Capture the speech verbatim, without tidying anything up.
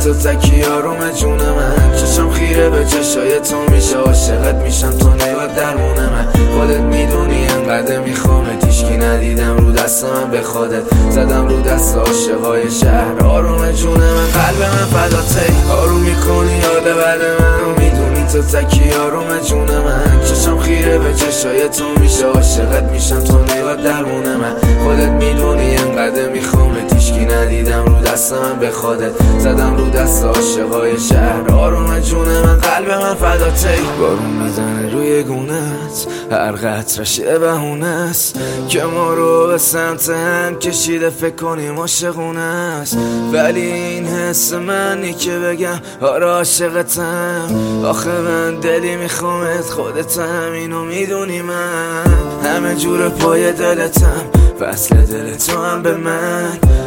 تو تکی آروم جون من. چشم خیره به چشای تو میشه، عاشقت میشم تو نگاه درمون من. خودت میدونی انقدر میخوامت، هیچکی ندیدم رو دست من به خودت زدم رو دست عاشقای شهر. آروم جون من قلب من فداته، آروم میکنی یاد بعد من. میدونی تو تکی آروم جون من. چشم خیره به چشای تو میشه، عاشقت میشم تو نگاه درمون من. خودت میدونی انقدر میخوامت، هیچکی ندیدم رو دست من به خودت زدم رو دست عاشقای شهر. آروم جون من قلب من فداته، بارون میزنه روی گونت، هر قطرش یه بهونه است که ما رو به سمت هم کشیده. فکر کنیم عاشقونه است، ولی این حس منی که بگم آره عاشقتم. آخه من دلی میخوامت، خودتم اینو میدونی من. همه جور پای دلتم، وصل دل تو هم به من.